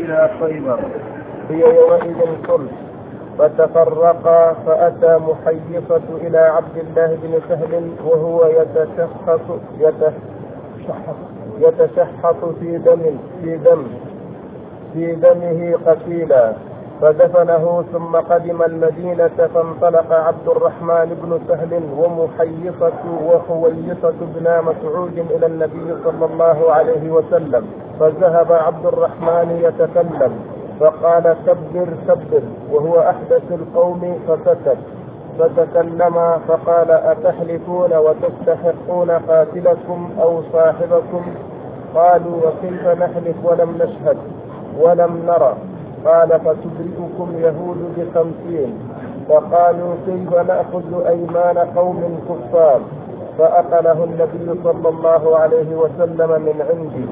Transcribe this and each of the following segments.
إلى خيبر، هي يومئذ صلح. فتفرقا، فأتى محيصة إلى عبد الله بن سهل وهو يتشحط في دمه قتيلا، فدفنه. ثم قدم المدينة، فانطلق عبد الرحمن بن سهل ومحيصة وحويصة بن مسعود إلى النبي صلى الله عليه وسلم، فذهب عبد الرحمن يتكلم، فقال: كبر كبر، وهو أحدث القوم، فسكت. فتكلم فقال: أتحلفون وتستحقون قاتلكم أو صاحبكم؟ قالوا: وكيف نحلف ولم نشهد ولم نرى؟ قال: فتبرئكم يهود ب50. فقالوا: كيف نأخذ أيمان قوم كفار؟ فأقله النبي صلى الله عليه وسلم من عنده.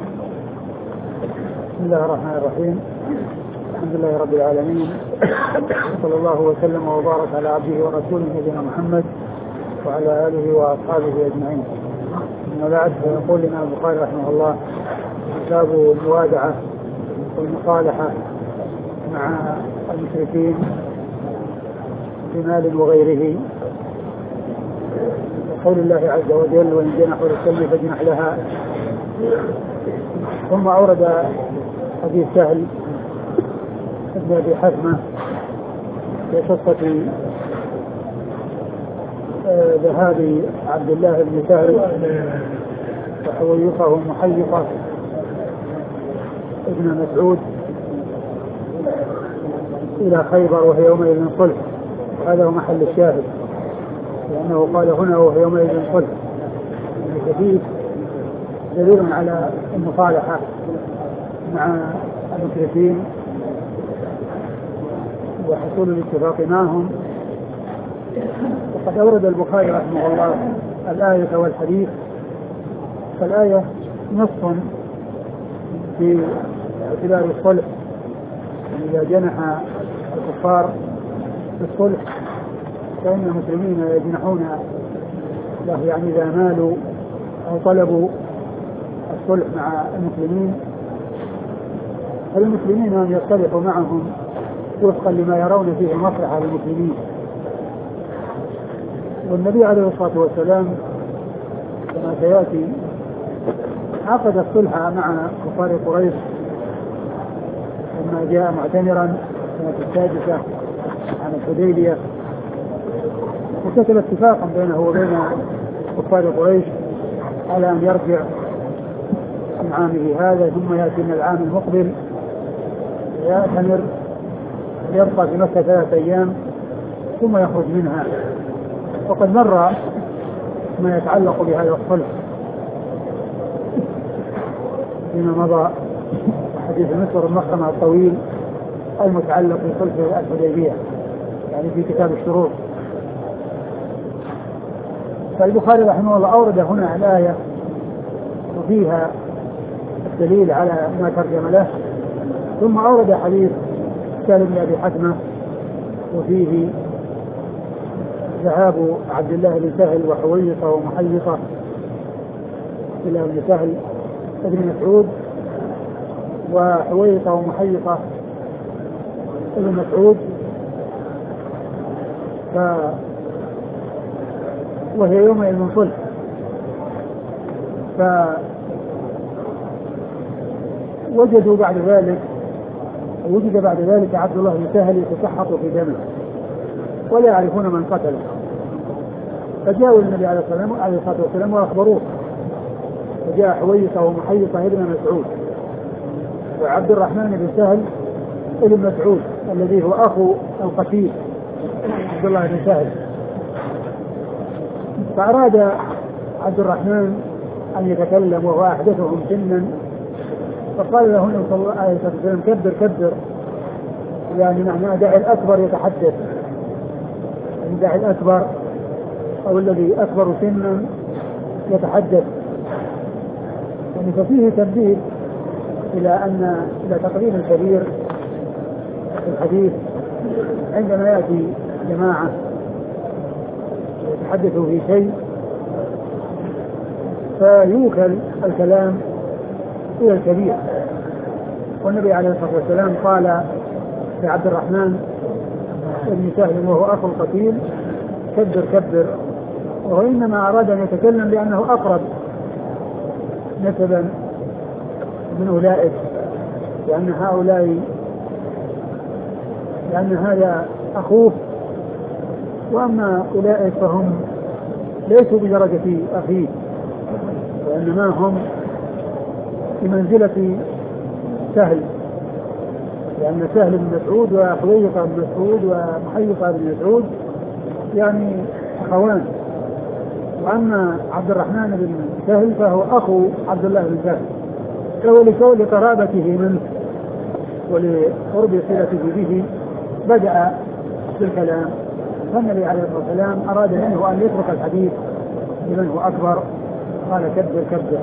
بسم الله الرحمن الرحيم. الحمد لله رب العالمين، صلى الله وسلم وبارك على عبده ورسوله نبينا محمد وعلى آله وأصحابه أجمعين. أما بعد، فيقول لنا البخاري رحمه الله: كتاب الموادعة والمصالحة مع المشركين بمال وغيره، وقول الله عز وجل: وإن جنحوا للسلم فاجنح لها. ثم أورد حديث سهل ابن أبي حثمة في قصة ذهاب عبد الله بن سهل وحويصه محيصة ابن مسعود إلى خيبر وهي يومئذ صلح. هذا هو محل الشاهد، لأنه قال هنا وهي يومئذ صلح، فيه دليل على المصالحة مع المشركين وحصول الاتفاق معهم. وقد أورد البخاري رحمه الله الآية والحديث. فالآية نص في اعتبار الصلح، إذا جنح الكفار في الصلح فإن المسلمين يجنحون له، يعني إذا مالوا أو طلبوا الصلح مع المسلمين، فالمسلمين أن يصطلحوا معهم وفقا لما يرون فيه مصلحة للمسلمين. والنبي عليه الصلاة والسلام كما سيأتي عقد الصلح مع كفار قريش لما جاء معتمرا سنة 6 عن الحديبية، وكتب اتفاقا بينه وبين كفار قريش على أن يرجع من عامه هذا ثم يأتي من العام المقبل يأتمر، يبقى في مكة 3 أيام ثم يخرج منها. وقد مر ما يتعلق بهذا الصلح فيما مضى، حديث المسور المخرمة الطويل المتعلق بصلح الحديبية، يعني في كتاب الشروط. فالبخاري رحمه الله أورد هنا الآية وفيها الدليل على ما ترجم له، ثم أورد حديث سهل بن أبي حثمة وفيه ذهاب عبد الله بن سهل وحويصة ومحيصة إلى ابن سهل ابن مسعود، وحويصة ومحيصة ابن مسعود، وهي يومئذ صلح. فوجد بعد ذلك عبد الله بن سهل يتسحط في دمه ولا يعرفون من قتله، فجاءوا النبي عليه الصلاة والسلام وأخبروه، فجاء حويصة ومحيصة ابن مسعود وعبد الرحمن بن سهل ابن مسعود الذي هو أخو القتيل عبد الله بن سهل. فأراد عبد الرحمن أن يتكلم وهو أحدثهم سنا، فقال له النبي صلى الله عليه وسلم: كبر كبر، يعني معناه دع الأكبر يتحدث، يعني دع الأكبر أو الذي أكبر سنا يتحدث. يعني ففيه تنبيه إلى تقديم الكبير في الحديث عندما يأتي جماعة يتحدثوا في شيء فيوكل الكلام إلى الكبير، والنبي عليه الصلاة والسلام قال لعبد الرحمن بن سهل وهو أخو القتيل كبر كبر، وهو إنما أراد أن يتكلم لأنه أقرب نسبا من أولئك، لأن هذا أخوه، وأما أولئك فهم ليسوا بدرجة أخيه، وإنما هم بمنزلة سهل، لأن سهل بن مسعود وحويقة بن مسعود ومحيقة بن مسعود يعني أخوان، وأما عبد الرحمن بن سهل فهو أخو عبد الله بن سهل، فهو لقرابته منه ولقرب صلته به بدأ بالكلام، فالنبي عليه الصلاة والسلام أراد منه أن يترك الحديث لمن هو أكبر، قال كبر كبر،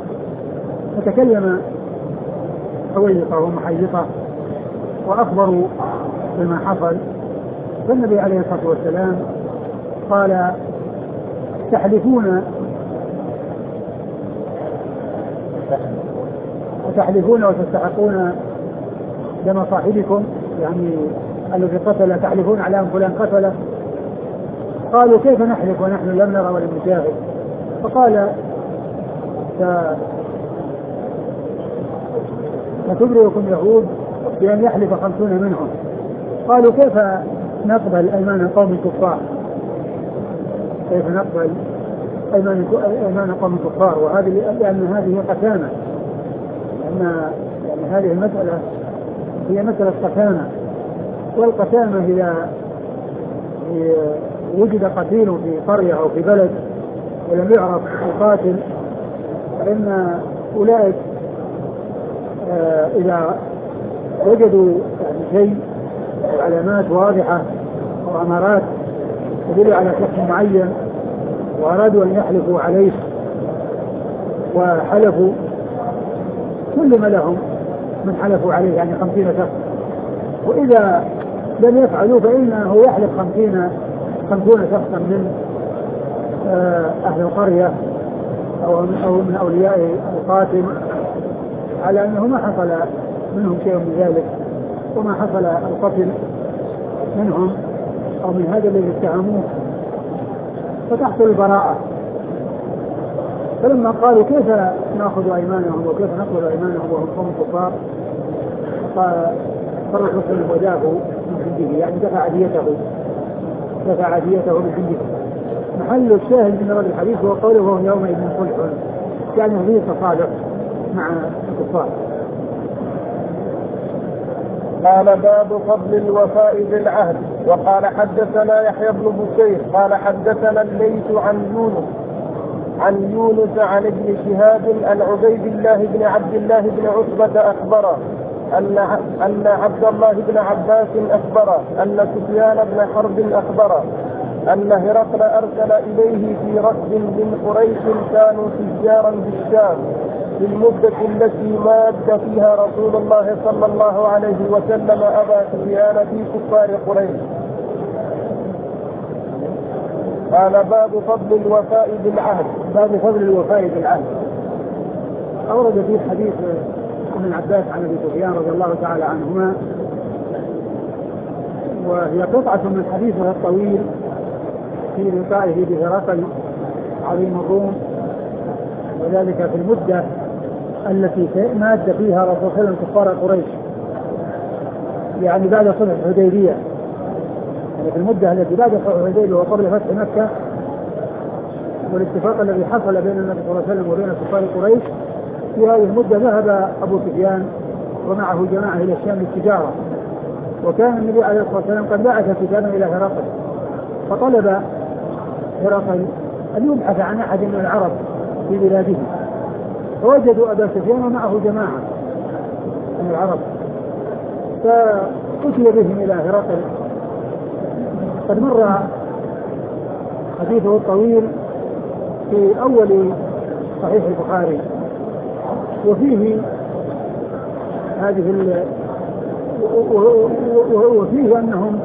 فتكلم حويقة ومحيقة وأخبروا بما حصل. فالنبي عليه الصلاة والسلام قال تحلفون وتستحقون دم صاحبكم، يعني الذي قتل، تحلفون على أن فلان قتله. قالوا كيف نحلف ونحن لم نرى ولم نشاهد؟ فقال فتبرئكم يهود بأن يحلف 50 منهم. قالوا كيف نقبل أيمان قوم الكفار؟ كيف نقبل أيمان قوم الكفار؟ لأن هذه قسامة، لأن هذه المسألة هي مسألة قسامة، والقسامة إذا وجد قتيل في قرية أو في بلد ولم يعرف القاتل، فإن أولئك إذا وجدوا يعني شيء أو علامات واضحة أو أمارات تدل على شخص معين وأرادوا أن يحلفوا عليه وحلفوا، كل ما لهم من حلفوا عليه يعني 50 شخص، وإذا لم يفعلوا فإنه يحلف 50 شخصا من أهل القرية أو من أولياء القاتل على أنه ما حصل منهم شيء من ذلك، وما حصل القتل منهم أو من هذا الذي اتهموه، فتحصل البراءة. فلما قالوا كيف نأخذ أيمانهم وكيف نقبل أيمانهم وهم قوم كفار، فالرسول صلى الله عليه وسلم وداه من عنده، يعني دفع عديته من عنده. محل الشاهد من هذا الحديث هو قوله وهم يومئذ صلح، يعني فيه تصالح مع الكفار. قال باب فضل الوفاء بالعهد. وقال حدثنا يحيى بن بكير قال حدثنا الليث عن يونس عن ابن شهاب عن عبيد الله بن عبد الله بن عتبة أخبره أن عبد الله بن عباس أخبره أن سفيان بن حرب أخبره أن هرقل أرسل إليه في ركب من قريش كانوا تجارا بالشام في المدة التي ماد فيها رسول الله صلى الله عليه وسلم أبا سفيان في كفار قريش. قال باب فضل الوفاء بالعهد. باب فضل الوفاء بالعهد. أورد فيه حديث ابن عباس عن أبي سفيان رضي الله تعالى عنهما، وهي قطعة من حديثه الطويل في لقائه بهرقل عظيم الروم، وذلك في المدة التي ماد فيها رسول الله صلى الله عليه وسلم كفار قريش، يعني بعد صلح الحديبية، يعني في المدة التي بعد صلح الحديبية وقبل فتح مكة، والاتفاق الذي حصل بين النبي صلى الله عليه وسلم وبين كفار قريش. في هذه المدة ذهب أبو سفيان ومعه جماعة إلى الشام للتجارة، وكان النبي عليه الصلاة والسلام قد بعث كتابا إلى هرقل، فطلب هرقل أن يبحث عن أحد من العرب في بلاده، فوجدوا أبا سفيان ومعه جماعة من العرب، فأتي بهم إلى هرقل. قد مر حديثه الطويل في أول صحيح البخاري، وفيه وفيه أنهم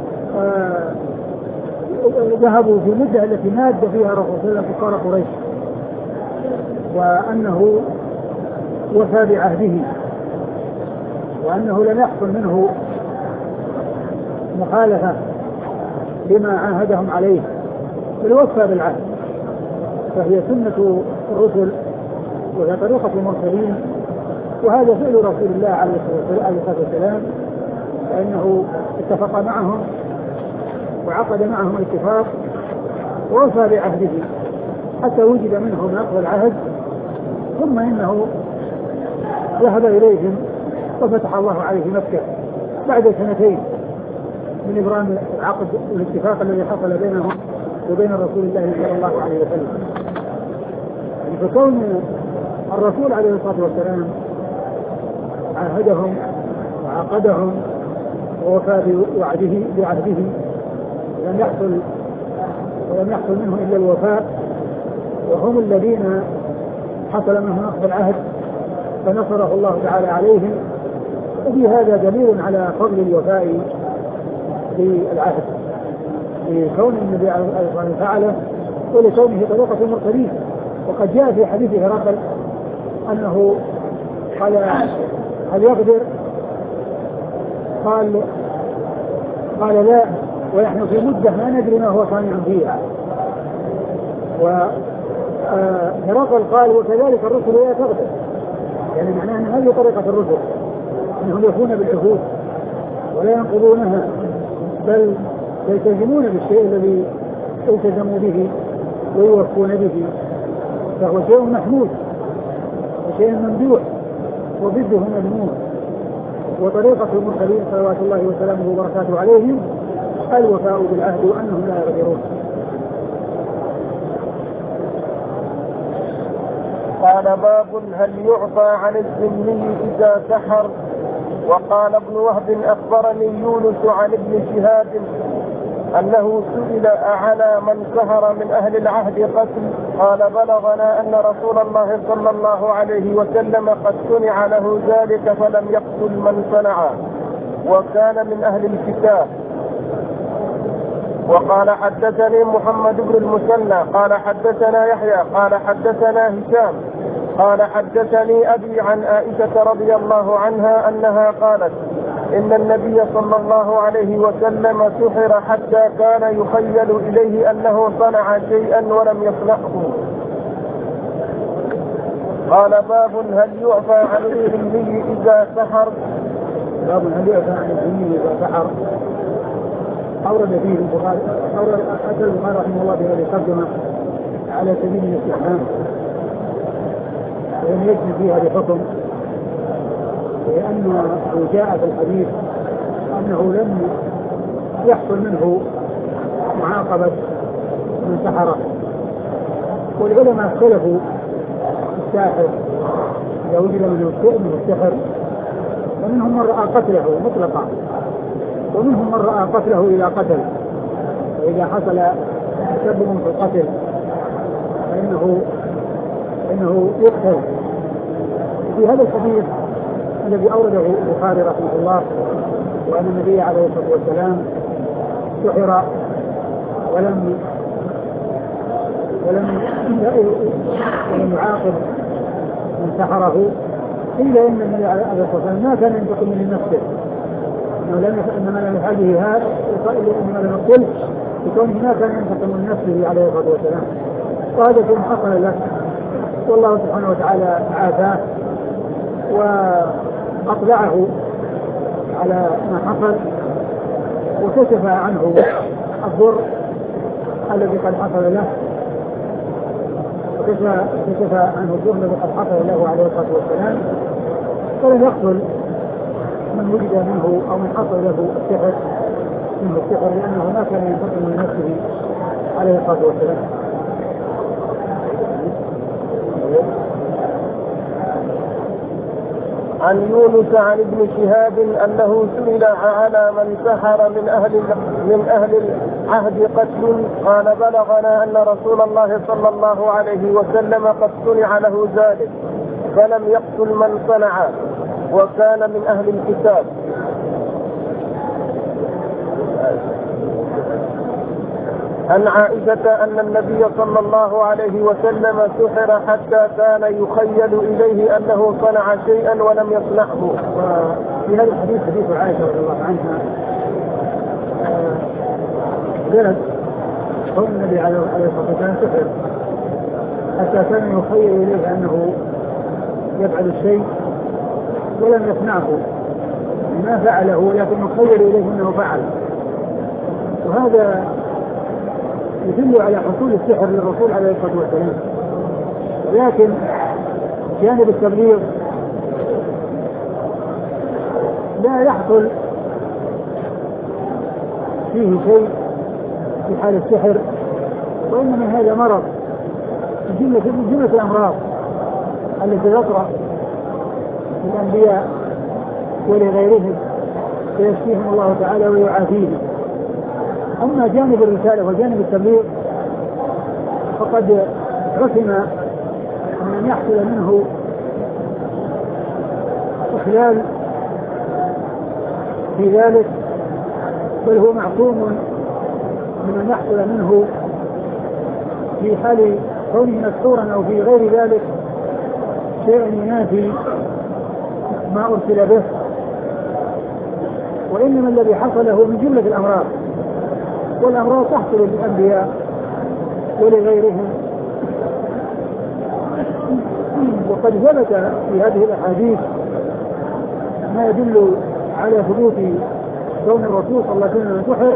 ذهبوا في المدة التي ماد فيها رسول الله كفار قريش، وأنه وفى بعهده وأنه لم يحصل منه مخالفة لما عاهدهم عليه بل وفى بالعهد. فهي سنة الرسل وهي طريقة المرسلين، وهذا فعل رسول الله عليه الصلاة والسلام، فإنه اتفق معهم وعقد معهم الاتفاق ووفى بعهده حتى وجد منهم نقض العهد، ثم إنه ذهب إليهم وفتح الله عليه مكة بعد 2 من إبرام العقد والاتفاق الذي حصل بينهم وبين رسول الله صلى الله عليه وسلم. فكون الرسول عليه الصلاة والسلام عاهدهم وعقدهم ووفى بعهده لم يحصل منه إلا الوفاء، وهم الذين حصل منهم نقض العهد فنصره الله تعالى عليهم. وفي هذا دليل على فضل الوفاء بالعهد لكون النبي عليه الصلاة والسلام فعله ولكونه طريقة المرسلين. وقد جاء في حديث هرقل أنه قال هل يقدر؟ قال لا، ونحن في مدة ما ندري ما هو صانع فيها. وهرقل قال وكذلك الرسل لا تغدر، يعني معناه أن هذه طريقة الرسل أنهم يوفون بالعهود ولا ينقضونها، بل يلتزمون بالشيء الذي التزموا به ويوفون به، فهو شيء محمود وشيء ممدوح وضده مذموم. وطريقة المرسلين صلوات الله وسلامه وبركاته عليهم الوفاء بالعهد وأنهم لا يغدرون. قال باب هل يعفى عن الذمي إذا سحر. وقال ابن وهب أخبرني يونس عن ابن شهاب أنه سئل أعلى من سهر من أهل العهد قتل؟ قال بلغنا أن رسول الله صلى الله عليه وسلم قد صنع له ذلك فلم يقتل من صنعه وكان من أهل الكتاب. وقال حدثني محمد بن المثنى قال حدثنا يحيى قال حدثنا هشام قال حدثني أبي عن عائشة رضي الله عنها أنها قالت إن النبي صلى الله عليه وسلم سحر حتى كان يخيل إليه أنه صنع شيئا ولم يصنعه. قال باب هل يعفى عن الذمي إذا سحر. باب هل يعفى عن الذمي إذا سحر. أورد فيه البخاري رحمه الله بهذه الترجمة على سبيل الاستحسان، ولم يجد فيها بحكم، لأنه جاء في الحديث أنه لم يحصل منه معاقبة من سحره. والعلماء اختلفوا في الساحر إذا وجد منه السحر، ومنهم من رأى قتله مطلقا ومنهم من رأى قتله إلى قتل، وإذا حصل تسبب في القتل فإنه يقتل. في هذا الحديث الذي أورده البخاري رحمه الله وأن النبي عليه الصلاة والسلام سحر ولم يعاقب من سحره، إلا أن النبي عليه الصلاة والسلام ما كان ينتقم من نفسه، إنما لم يفعله هذا إنما لم يقتل بكونه ما كان ينتقم من نفسه عليه الصلاة والسلام. وهذا شيء حصل له، والله سبحانه وتعالى عافاه وأطلعه على ما حصل وكشف عنه الضر الذي قد حصل له، وكشف عنه الضر الذي قد حصل له عليه الصلاة والسلام، فلم يقتل من وجد منه أو من حصل له السحر لأنه ما كان ينتقم من نفسه عليه الصلاة والسلام. عن يونس عن ابن شهاب أنه سئل على من سحر من أهل العهد قتل؟ قال بلغنا أن رسول الله صلى الله عليه وسلم قد صنع له ذلك فلم يقتل من صنعه وكان من أهل الكتاب. عن عائشة أن النبي صلى الله عليه وسلم سحر حتى كان يخيل إليه أنه صنع شيئا ولم يصنعه. في هذا الحديث حديث عائشة رضي الله عنها جلد قول النبي عليه الصلاة والسلام سحر حتى كان يخيل إليه أنه يفعل الشيء ولم يصنعه ما فعله لكن يخيل إليه أنه فعل. وهذا يدل على حصول السحر للرسول عليه الصلاة والسلام. ولكن جانب التبليغ لا يحصل فيه شيء في حال السحر، وإنما هذا مرض من جملة الأمراض التي تطرأ للأنبياء ولغيرهم فيشفيهم الله تعالى ويعافيهم. أما جانب الرسالة وجانب التبليغ فقد رسم من أن يحصل منه إخلال في ذلك، بل هو معصوم من أن يحصل منه في حال كونه مسحورا أو في غير ذلك شيء ينافي ما أرسل به. وإنما الذي حصل هو من جملة الأمراض، والأمراض تحصل للأنبياء ولغيرهم. وقد ثبت في هذه الأحاديث ما يدل على ثبوت كون الرسول صلى الله عليه وسلم سحر،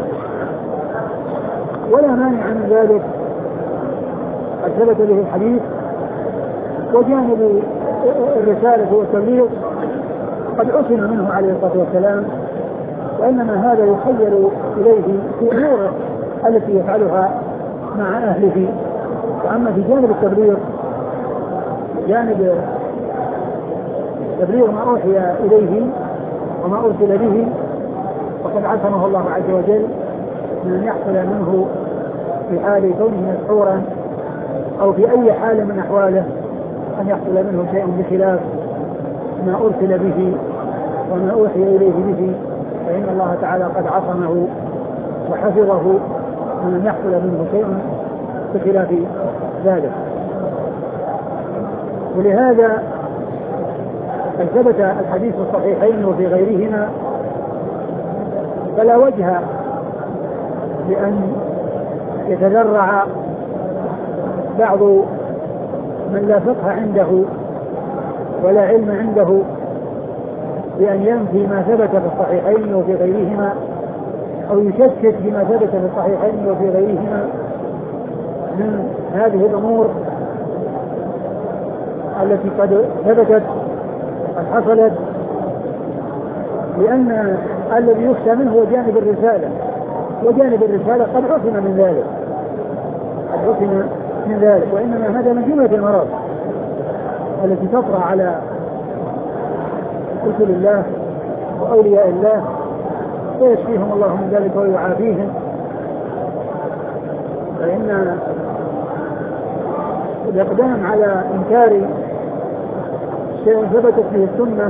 ولا مانع من ذلك قد ثبت به الحديث. وجانب الرسالة والتبليغ قد عصم منه عليه الصلاة والسلام، وإنما هذا يخيل إليه في أموره التي يفعلها مع أهله. وأما في جانب التبليغ جانب تبليغ ما أوحي إليه وما أرسل به فقد عصمه الله عز وجل من أن يحصل منه في حال كونه مسحورا أو في أي حال من أحواله أن يحصل منه شيء بخلاف ما أرسل به وما أوحي إليه به، فإن الله تعالى قد عصمه وحفظه من أن يحصل منه شيء بخلاف ذلك. ولهذا ثبت الحديث الصحيحين وفي غيرهما، فلا وجه لأن يتذرع بعض من لا فقه عنده ولا علم عنده بأن ينفي ما ثبت في الصحيحين وفي غيرهما، أو يشكك بما ثبت في الصحيحين وفي غيرهما من هذه الأمور التي قد ثبتت قد حصلت، لأن الذي يخشى منه هو جانب الرسالة، وجانب الرسالة قد عصم من ذلك، وإنما هذا من جملة المرض التي تطرأ على رسل الله وأولياء الله فيشفيهم الله من ذلك ويعافيهم. فإن الإقدام على إنكار شيء ثبتت به السنة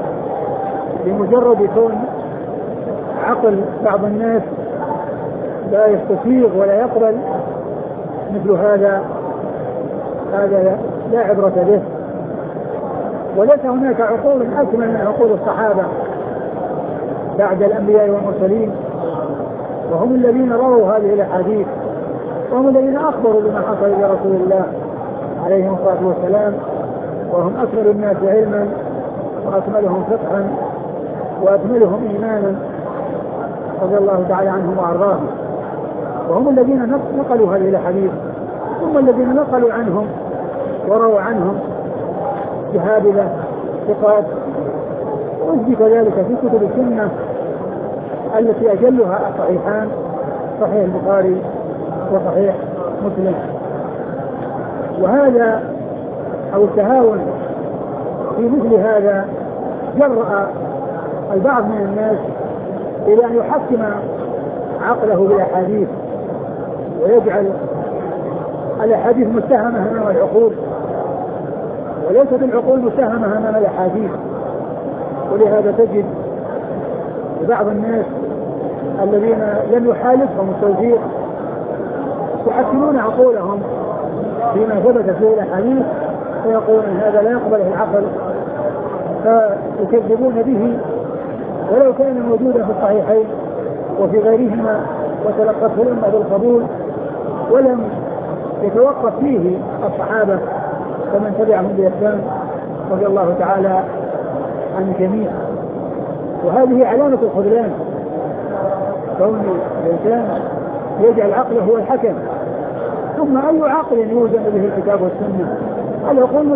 بمجرد كون عقل بعض الناس لا يستسيغ ولا يقبل مثل هذا لا عبرة به. وليس هناك عقول أكمل من عقول الصحابة بعد الأنبياء والمرسلين، وهم الذين رووا هذه الأحاديث، وهم الذين أخبروا بما حصل لرسول الله عليه الصلاة والسلام، وهم أكمل الناس علما وأكملهم فقها وأكملهم إيمانا رضي الله تعالى عنهم وأرضاهم. وهم الذين نقلوا هذه الأحاديث، هم الذين نقلوا عنهم ورووا عنهم شهادة ثقات. وأثبت ذلك في كتب السنة التي أجلها الصحيحان، صحيح البخاري وصحيح مسلم. وهذا أو التهاون في مثل هذا جرأ البعض من الناس إلى أن يحكم عقله بالأحاديث ويجعل الأحاديث متهمة أمام العقول، وليست العقول متهمة أمام الأحاديث. ولهذا تجد بعض الناس الذين لم يحالفهم التوفيق يحكمون عقولهم فيما ثبت فيه الأحاديث، فيقولون هذا لا يقبله العقل، فيكذبون به ولو كان موجودا في الصحيحين وفي غيرهما وتلقته الأمة بالقبول ولم يتوقف فيه الصحابة فمن تبعهم بإحسان رضي الله تعالى عن الجميع. وهذه علامة الخذلان، كون الإنسان يجعل عقله هو الحكم. ثم أي عقل يوزن به الكتاب والسنة؟ العقول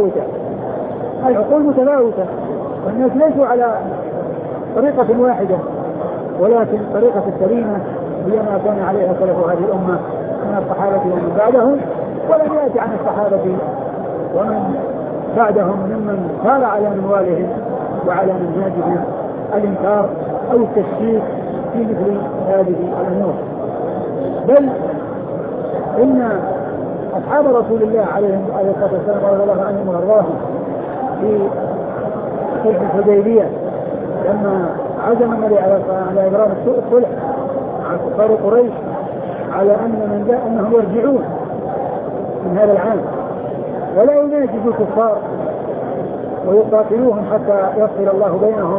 متفاوتة والناس ليسوا على طريقة واحدة، ولكن طريقة السليمة هي ما كان عليها سلف هذه الأمة من الصحابة ومن بعدهم، ولم يأتي عن الصحابة ومن بعدهم ممن سار على منوالهم وعلى منهاجهم الإنكار أو التشكيك في مثل هذه الأمور. بل إن أصحاب رسول الله عليه الصلاة والسلام رضي الله عنهم وأرضاهم في صلح الحديبية لما عزم النبي على إبرام الصلح مع كفار قريش على أنهم يرجعون من هذا العام ولا يناجزوا الكفار ويقاتلوهم حتى يفصل الله بينهم،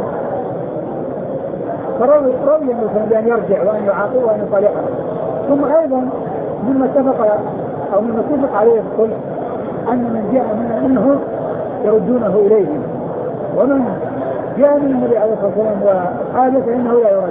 فرضي المسلم بأن يرجع وأن يعاقب وأن يصالحه. ثم أيضا مما اتفق عليه الصلح أن من جاء منه يردونه إليهم، ومن جاء من النبي عليه الصلاة والسلام وحاله فإنه لا يرد.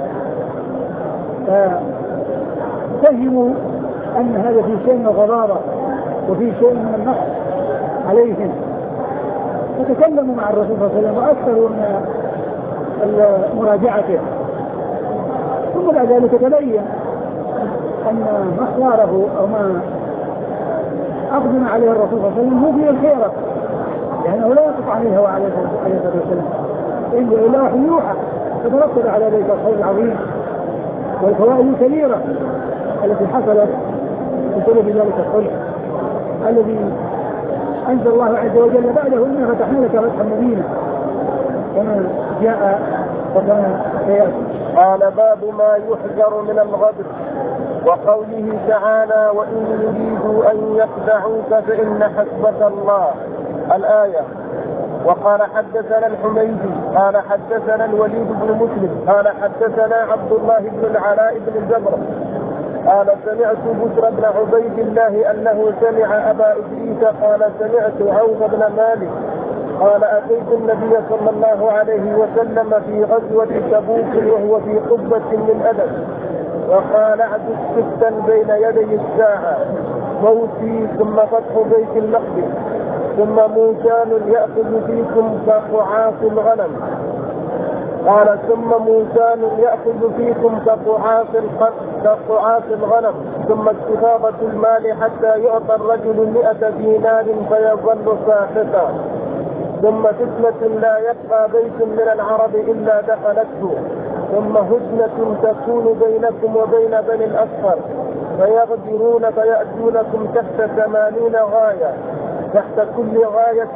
ففهموا أن هذا في شيء من الغضاضة وفي شيء من النقص عليهم، فتكلموا مع الرسول صلى الله عليه وسلم وأكثروا من مراجعته. ثم بعد ذلك تبين أن ما اختاره أو ما أقدم عليه الرسول صلى الله عليه وسلم هو فيه الخيرة، لأنه لا يقف عليه وعليه الصلاة والسلام إلا وحي يوحى، فترتب على ذلك الخير العظيم والفوائد الكبيرة التي حصلت بسبب ذلك الصلح الذي أنزل الله عز وجل بعده إنا فتحنا لك فتحا مبينا كما جاء وكما سيأتي. قال باب ما يحذر من الغدر، وقوله تعالى وإن يريدوا أن يخدعوك فإن حسبك الله الآية. وقال حدثنا الحميدي قال حدثنا الوليد بن مسلم قال حدثنا عبد الله بن العلاء بن الجبر قال سمعت بشر بن عبيد الله أنه سمع أبا إدريس قال سمعت عوف بن مالك قال أتيت النبي صلى الله عليه وسلم في غزوة تبوك وهو في قبة من أدب وقال عدت ستا بين يدي الساعة موتي ثم فتح بيت المقدس ثم موسان يأخذ فيكم كقعاص الغنم قال ثم موسان يأخذ فيكم كقعاص الغنم ثم استفاضة المال حتى يعطى الرجل 100 دينار فيظل ساخطا ثم فتنة لا يبقى بيت من العرب إلا دخلته ثم هدنة تكون بينكم وبين بني الأصفر فيغدرون فيأتونكم تحت 80 غاية تحت كل غاية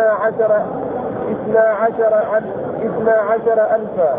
12 ألفا.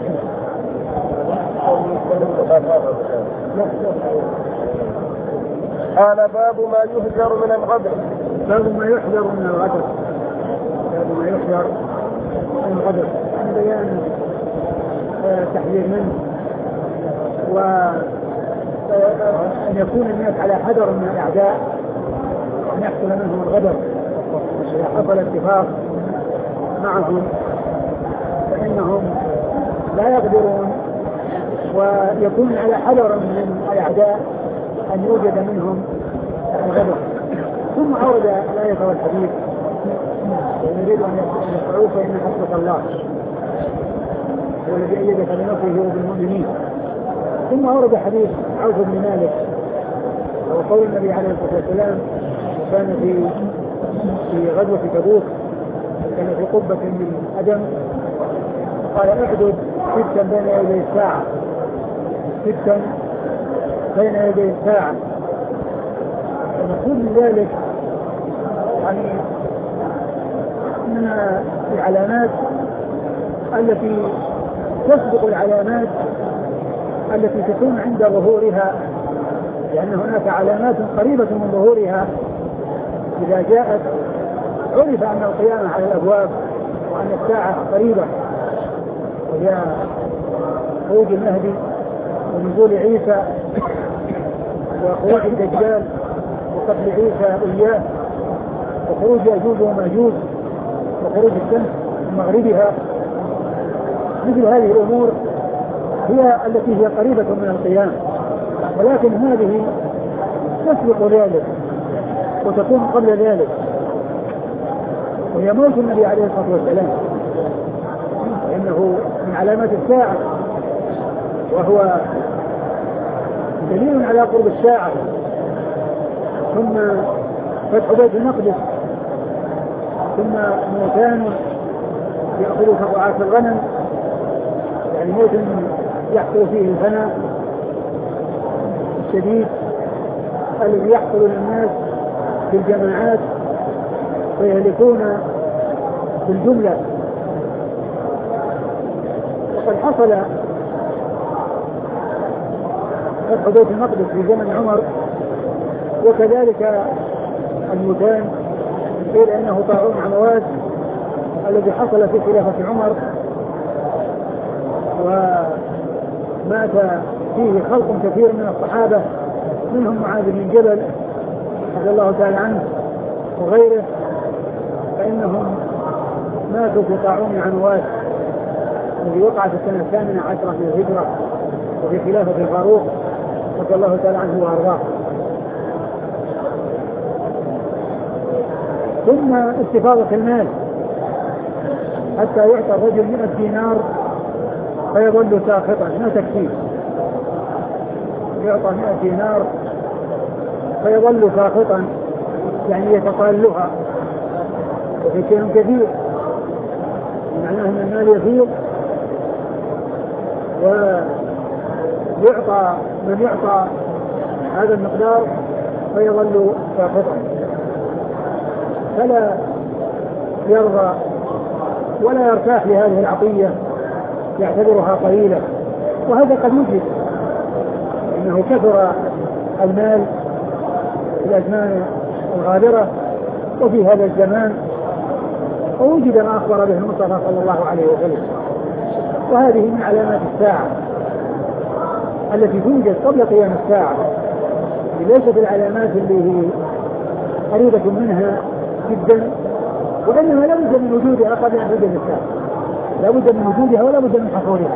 قال باب ما يهجر من الغدر. باب ما يحذر من الغدر. باب ما يحذر من الغدر عن بيان تحذير منه وأن يكون الناس على حذر من الأعداء أن يحصل منهم الغدر. إذا حصل اتفاق معهم فإنهم لا يقدرون ويكون على حذر من الأعداء أن يوجد منهم الغدر. ثم أورد الآية والحديث ويريد أن يدفعوه فإن حسبك الله هو الذي أيدك بنصره وبالمؤمنين. ثم أورد حديث عوف بن مالك وقول النبي عليه الصلاة والسلام كان في غزوة تبوك كان في قبة من أدم قال احدث 6 بين يدي الساعة 6 بين يدي الساعة. ونقول من ذلك يعني من العلامات التي تسبق العلامات التي تكون عند ظهورها، لأن هناك علامات قريبة من ظهورها إذا جاءت عرف أن القيامة على الأبواب وأن الساعة قريبة. وهي خروج المهدي ونزول عيسى وخروج الدجال وقتل عيسى إياه وخروج يأجوج ومأجوج وخروج الشمس من مغربها. مثل هذه الأمور هي التي هي قريبة من القيام، ولكن هذه تسبق ذلك وتكون قبل ذلك، وهي موت النبي عليه الصلاة والسلام، إنه من علامات الساعة وهو دليل على قرب الساعة. ثم فتح بيت المقدس، ثم موتان يأخذ خطوات الغنم، يعني موت يحصل فيه الفناء الشديد الذي يحصل للناس في الجماعات فيهلكون في الجملة. وقد حصل فتح بيت المقدس في زمن عمر، وكذلك الموتان قيل انه طاعون عمواس الذي حصل في خلافة عمر ومات فيه خلق كثير من الصحابة منهم معاذ بن جبل رضي الله تعالى عنه وغيره، فإنهم ماتوا في طاعون عمواس الذي وقع في السنة 18 من الهجرة وفي خلافة الفاروق رضي الله تعالى عنه وارضاه. ثم استفاضة المال حتى يعطى الرجل 100 دينار فيظل ساخطا ما تكفيه، يعطى 100 دينار فيظل ساخطا يعني يتقالها، وفي شيء كثير معناه ان المال يفيض ويعطى من يعطى هذا المقدار فيظل ساخطا فلا يرضى ولا يرتاح لهذه العطية، يعتبرها قليلة. وهذا قد يوجد انه كثر المال في الازمان الغابرة وفي هذا الزمان، ووجد ما اخبر به المصطفى صلى الله عليه وسلم. وهذه من علامات الساعة التي توجد قبل قيام الساعة، ليست العلامات اللي هي قريبة منها جدا، وإنما لا بد من وجودها قبل أن توجد الساعة، لا بد من وجودها ولا بد من حصولها.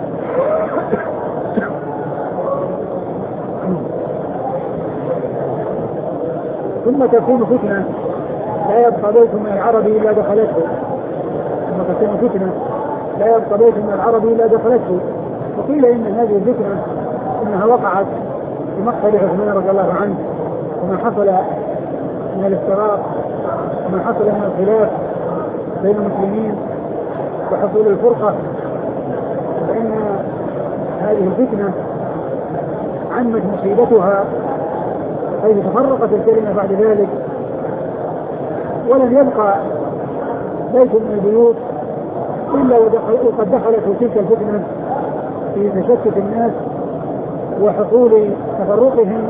ثم تكون فتنة لا يبقى بيت من العرب إلا دخلته، ثم تكون فتنة لا يبقى بيت من العرب إلا دخلته. وقيل إن هذه الفتنة إنها وقعت في مقتل عثمان رضي الله عنه، وما حصل من الافتراق وما حصل من الخلاف بين المسلمين وحصول الفرقة، فإن هذه الفتنة عمت مصيبتها حيث تفرقت الكلمة بعد ذلك، ولم يبقى بيت من البيوت إلا وقد دخلت تلك الفتنة في تشتت الناس وحصول تفرقهم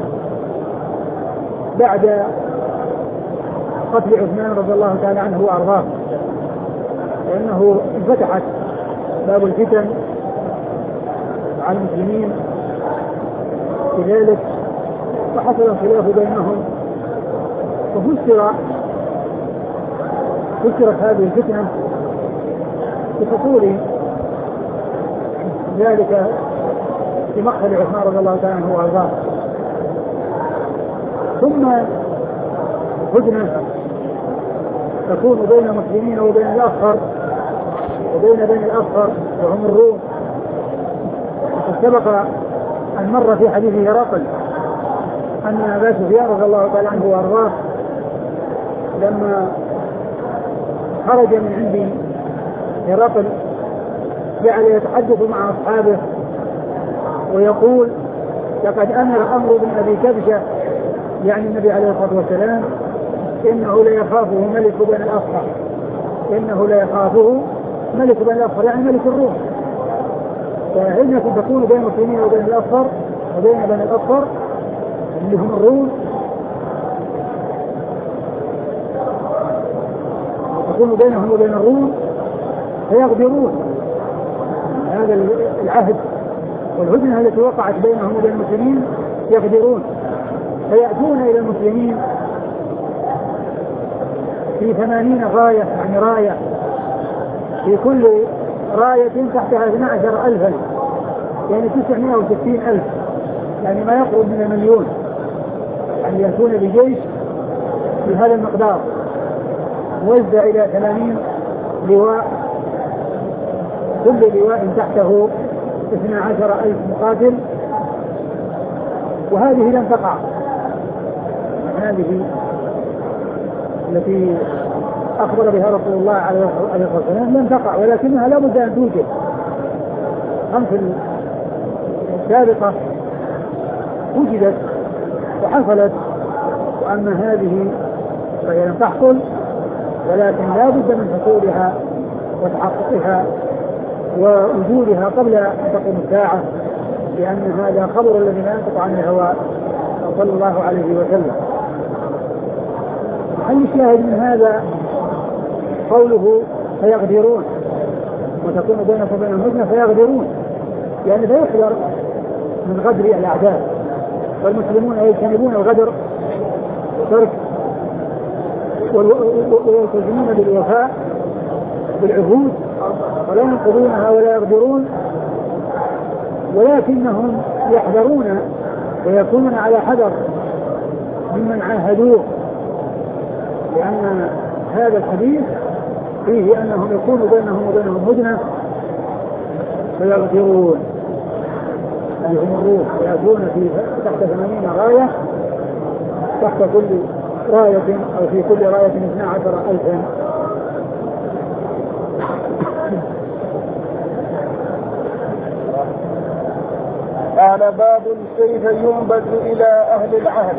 بعد قتل عثمان رضي الله تعالى عنه وأرضاه، لأنه انفتحت باب الفتن على المسلمين في ذلك، وحصل الخلاف بينهم، فسرت هذه الفتنة بحصول ذلك في مقتل عثمان رضي الله تعالى عنه وأرضاه. ثم فتنة تكون بين المسلمين وبين الأصغر وبين بني الأصغر وهم الروم. وقد سبق أن مر في حديث هرقل أن أبا سفيان رضي الله تعالى عنه وأرضاه لما خرج من عند هرقل جعل يتحدث مع أصحابه ويقول: لقد أمر أمر بن أبي كبشة، يعني النبي عليه الصلاة والسلام، إنه لا يخافه ملك بن الأصفر، إنه لا يخافه ملك بن الأصفر يعني ملك الروم. فهنا تكون بين المسلمين وبين الأصفر وبين بني الأصفر اللي هم الروم، تكون بينهم وبين الروم فيغدرون هذا العهد والهدنة التي وقعت بينهم وبين المسلمين يغدرون، فيأتون إلى المسلمين في 80 غاية، يعني راية في كل راية تحتها 12,000 يعني 960,000 يعني ما يقرب من 1,000,000 يعني يأتون بجيش بهذا المقدار موزع إلى 80 لواء كل لواء تحته 12,000 مقاتل. وهذه لم تقع، هذه التي أخبر بها رسول الله عليه الصلاة والسلام لم تقع، ولكنها لا بد أن توجد. خمس السابقة وجدت وحصلت، وأما هذه فهي لم تحصل، ولكن لا بد من حصولها وتحققها ووجودها قبل أن تقوم الساعة، لأن هذا خبر الذي لا ينطق عن الهوى صلى الله عليه وسلم. هل الشاهد من هذا قوله فيغدرون، وتكون بينهم وبين المسلمين فيغدرون، يعني فيحذر من غدر الأعداء، والمسلمون يجتنبون الغدر ترك ويلتزمون بالوفاء بالعهود ولا ينقضونها ولا يغدرون، ولكنهم يحذرون ويكونون على حذر ممن عاهدوه، لأن هذا الحديث فيه أنهم يكون بينهم وبينهم هدنة فيغدرون، يعني هم الروح يأتون في تحت 80 راية، تحت كل راية أو في كل راية 12,000. قال باب كيف ينبذ إلى أهل العهد.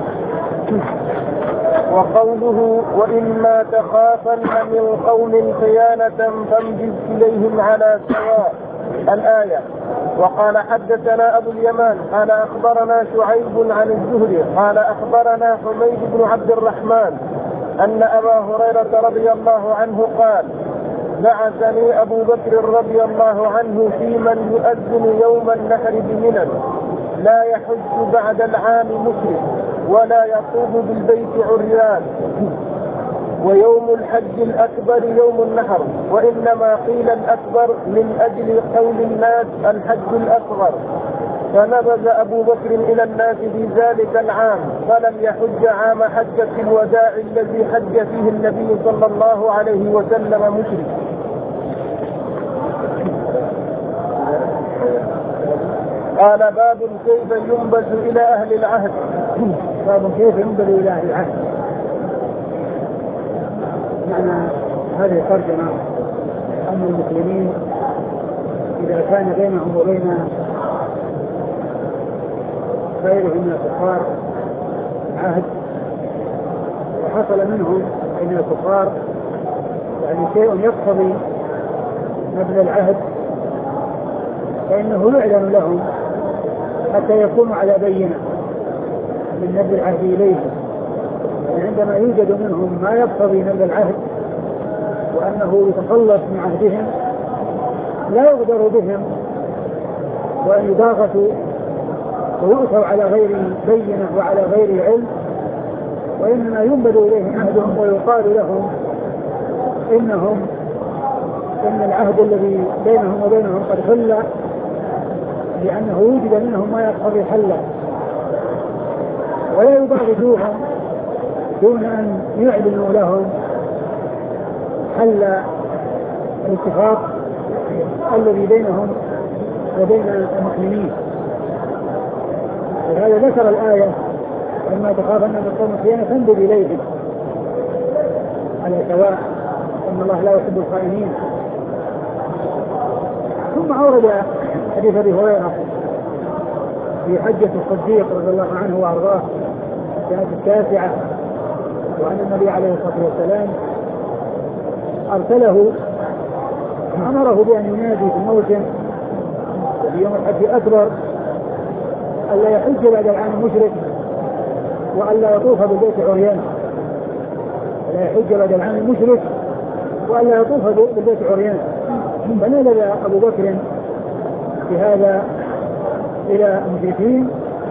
وقوله وإما تخافن من قوم خيانة فانبذ إليهم على سواء، الآية. وقال حدثنا أبو اليمان قال أخبرنا شعيب عن الزهري قال أخبرنا حميد بن عبد الرحمن أن أبا هريرة رضي الله عنه قال بعثني أبو بكر رضي الله عنه في من يؤذن يوم النحر بمنى لا يحج بعد العام مشرك ولا يطوف بالبيت عريان، ويوم الحج الأكبر يوم النحر، وإنما قيل الأكبر من أجل قول الناس الحج الأصغر. فنبذ أبو بكر إلى الناس في ذلك العام فلم يحج عام حجة الوداع الذي حج فيه النبي صلى الله عليه وسلم مشرك. قال باب كيف ينبذ إلى أهل العهد. باب كيف ينبذ إلى أهل العهد، معنى هذه الترجمة أن المسلمين إذا كان بينهم وبين غيرهم من الكفار عهد وحصل منهم من الكفار يعني شيء يقتضي نبذ العهد، فإنه يعلن لهم حتى يكونوا على بينة من نبذ العهد إليهم. يعني عندما يوجد منهم ما يقتضي نبذ العهد وأنه يتخلص من عهدهم لا يغدر بهم وأن يضاغطوا ويؤتوا على غير بينة وعلى غير علم، وإنما ينبذ إليهم عهدهم ويقال لهم إن العهد الذي بينهم وبينهم قد حل، لأنه وجد منهم ما يقتضي حله، ولا يباغتوهم دون أن يعلنوا لهم حل الاتفاق الذي بينهم وبين المسلمين. ولهذا ذكر الآية وإما تخافن من قوم خيانة فانبذ إليهم على سواء إن الله لا يحب الخائنين. ثم أورد حديث أبي هريرة في حجة الصديق رضي الله عنه وأرضاه السنة 9، وأن النبي عليه الصلاة والسلام أرسله أمره بأن ينادي في الموسم وفي يوم الحج الأكبر ألا يحج بعد العام مشرك وألا يطوف بالبيت عريان، ألا يحج بعد العام مشرك وألا يطوف بالبيت عريان. فنزل أبو بكر بهذا إلى المشركين.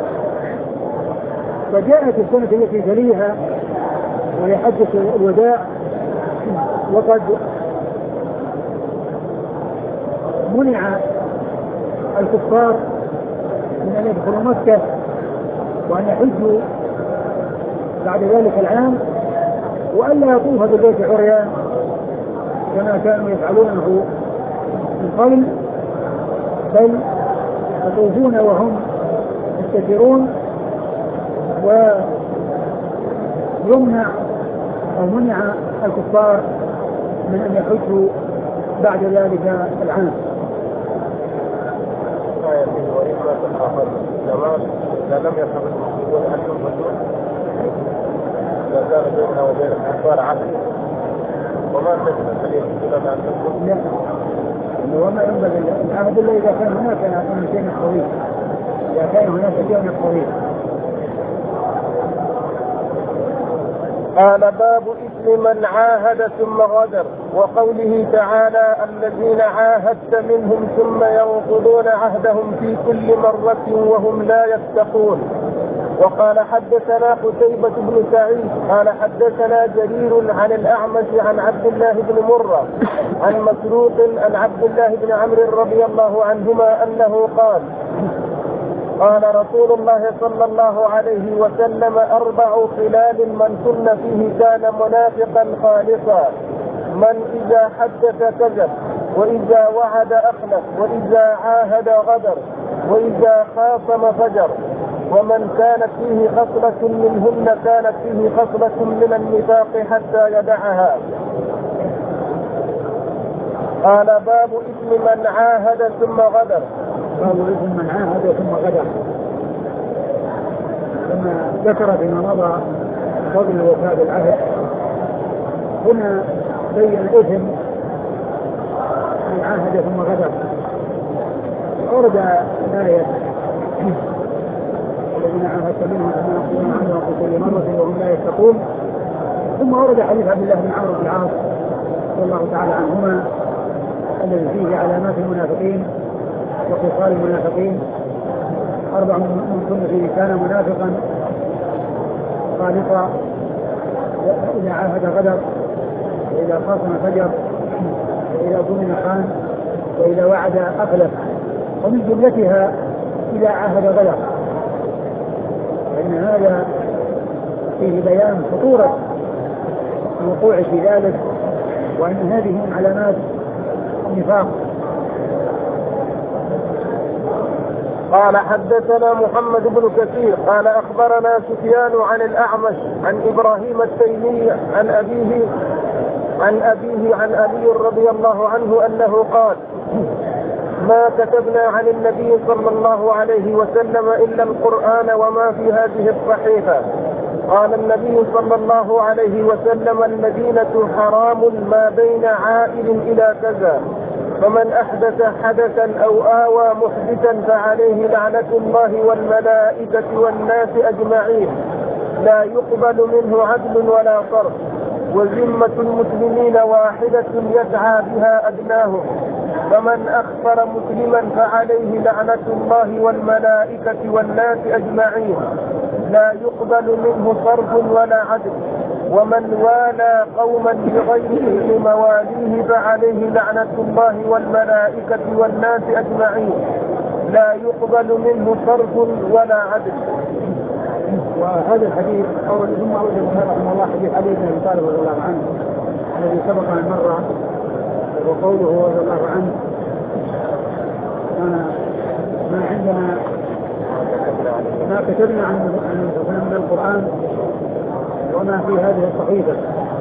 فجاءت السنة التي تليها وهي حجة الوداع، وقد منع الكفار من أن يدخلوا مكة وأن يحجوا بعد ذلك العام، وألا يطوف بالبيت عريان كما كانوا يفعلونه من قبل، بل يطوفون وهم يستترون. ويمنع أو منع الكفار من أن يحجوا بعد ذلك العام. إذا لم يفهم المسلمون أنهم مسلمون لا زال بيننا وبين الكفار عهد، وما تجد الدليل لنا أن نقول لا، وما ينبغي العهد إلا إذا كان هناك شيء قوي، إذا كان هناك شيء قوي. قال باب إثم من عاهد ثم غدر، وقوله تعالى الذين عاهدت منهم ثم ينقضون عهدهم في كل مرة وهم لا يتقون. وقال حدثنا قتيبة بن سعيد قال حدثنا جرير عن الأعمش عن عبد الله بن مرة عن مسروق عن عبد الله بن عمرو رضي الله عنهما أنه قال قال رسول الله صلى الله عليه وسلم 4 خلال من كن فيه كان منافقا خالصا: من إذا حدث كذب، وإذا وعد أخلف، وإذا عاهد غدر، وإذا خاصم فجر. ومن كانت فيه خصلة منهن كانت فيه خصلة من النفاق حتى يدعها. قال باب إثم من عاهد ثم غدر. باب إثم من عاهد ثم غدر، كما ذكر فيما مضى فضل وفاء العهد. هنا بين الإثم من عاهد ثم غدر. أورد الآية الذين عاهدت منهم أن يقولون عهدهم في كل مرة وهم لا يتقون، ثم أورد حديث عبد الله بن عمرو بن العاص رضي الله تعالى عنهما الذي فيه علامات المنافقين وخصال المنافقين: 4 من كن فيه كان منافقا خالصا، إذا عاهد غدر، وإذا خاصم فجر، وإذا ضمن خان، وإذا وعد أخلف. ومن جملتها إذا عاهد غدر، فإن هذا فيه بيان خطورة الوقوع في ذلك، وأن هذه من علامات النفاق. قال حدثنا محمد بن كثير قال أخبرنا سفيان عن الأعمش عن إبراهيم التيمي عن أبيه عن علي رضي الله عنه أنه قال: ما كتبنا عن النبي صلى الله عليه وسلم إلا القرآن وما في هذه الصحيفة. قال النبي صلى الله عليه وسلم: المدينة حرام ما بين عائل إلى كذا، فمن أحدث حدثا أو آوى محدثا فعليه لعنة الله والملائكة والناس أجمعين، لا يقبل منه عدل ولا صرف، وذمة المسلمين واحدة يسعى بها أدناهم، فمن أخبر مسلما فعليه لعنة الله والملائكة والناس أجمعين، لا يقبل منه صرف ولا عدل، ومن والى قوما بغير مواليه فعليه لعنة الله والملائكة والناس أجمعين، لا يقبل منه صرف ولا عدل. وهذا الحديث أول ثم أورد البخاري رحمه الله حديث علي بن أبي طالب رضي الله عنه الذي سبق أن مر، وقوله رضي الله عنه: ما عندنا ما كتبنا عن من القرآن وما في هذه الصحيفة،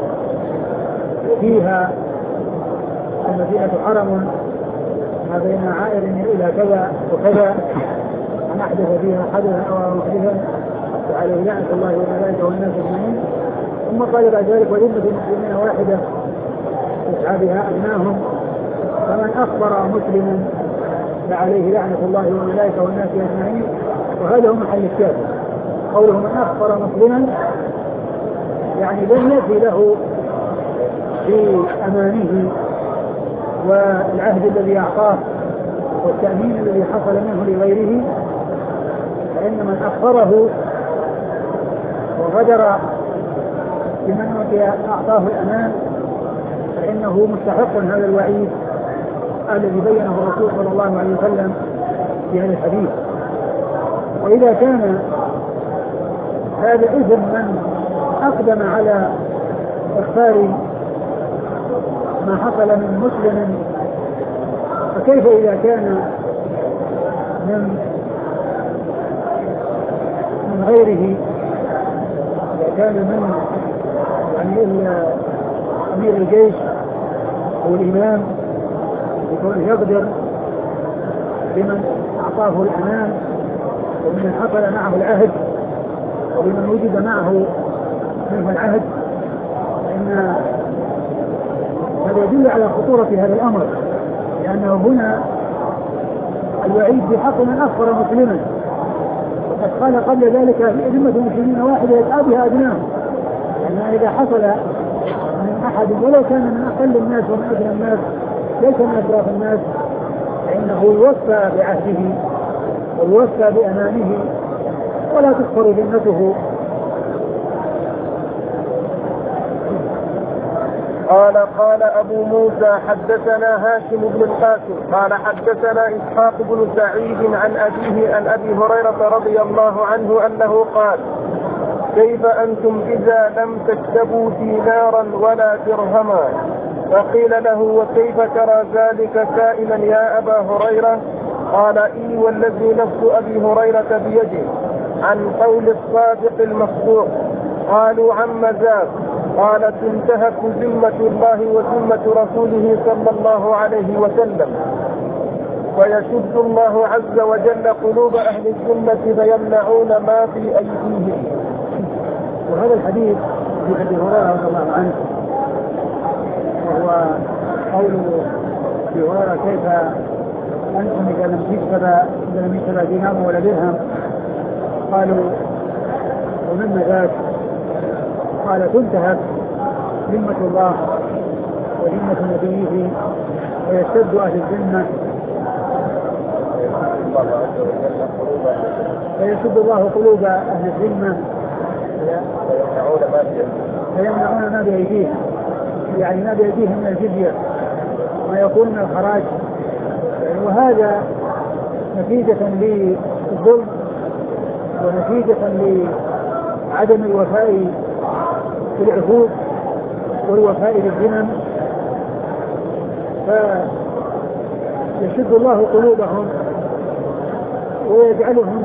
فيها المدينة حرم ما بين عائر إلى كذا وكذا، أن أحدث فيها حدثا أو محدثا وعليه لعنة الله والملائكة والناس أجمعين. ثم قال بعد ذلك: وذمة المسلمين واحدة يسعى بها أدناهم، فمن أخبر مسلما فعليه لعنة الله والملائكة والناس أجمعين. وهذا هو محل الشاهد، قوله من أخبر مسلما يعني لم يفي له في أمانه والعهد الذي أعطاه والتأمين الذي حصل منه لغيره، فإن من أخبره وغدر بمن أعطاه الأمان فإنه مستحق هذا الوعيد الذي بينه الرسول صلى الله عليه وسلم في هذا الحديث. وإذا كان هذا إثم من أقدم على إخبار ما حصل من مسلم، فكيف إذا كان من غيره، إذا كان من أمير الجيش أو الإمام يكون يقدر بمن أعطاه الأمان ومن حصل معه العهد وبمن وجد معه منه العهد، فإن هذا يدل على خطورة هذا الأمر، لأنه هنا الوعيد بحق من أخبر مسلما، وقد قال قبل ذلك في أذمة المسلمين واحدة يسعى بها أدناهم، لأن إذا حصل من أحد ولو كان من أقل الناس ومن أدنى الناس ليس من أشراف الناس، فإنه يوفى بعهده ويوفى بأمانه ولا تكفر ذمته. قال أبو موسى حدثنا هاشم بن القاسم قال حدثنا إسحاق بن سعيد عن أبيه عن أبي هريرة رضي الله عنه أنه قال: كيف أنتم إذا لم تكسبوا دينارا ولا درهما؟ فقيل له: وكيف ترى ذلك كائنا يا أبا هريرة؟ قال: إي والذي نفس أبي هريرة بيده، عن قول الصادق المصدوق. قالوا: عم ذاك؟ قال: تنتهك ذمة الله وذمة رسوله صلى الله عليه وسلم، ويشد الله عز وجل قلوب أهل الذمة فيمنعون ما في أيديهم. وهذا الحديث في أبي هريرة رضي الله عنه، وهو قول أبي هريرة: كيف أنتم إذا لم يكسب دينار ولا درهم؟ قالوا: ومن ذاك؟ قال: تنتهك ذمة الله وذمة نبيه ويشتد أهل الذمة فيشد الله قلوب أهل الذمة فيمنعون ما بأيديهم، يعني ما بأيديهم من الجزية ما يكون من الخراج، وهذا نتيجة للظلم ونتيجة لعدم الوفاء في العهود والوفاء للذمم، فيشد الله قلوبهم ويجعلهم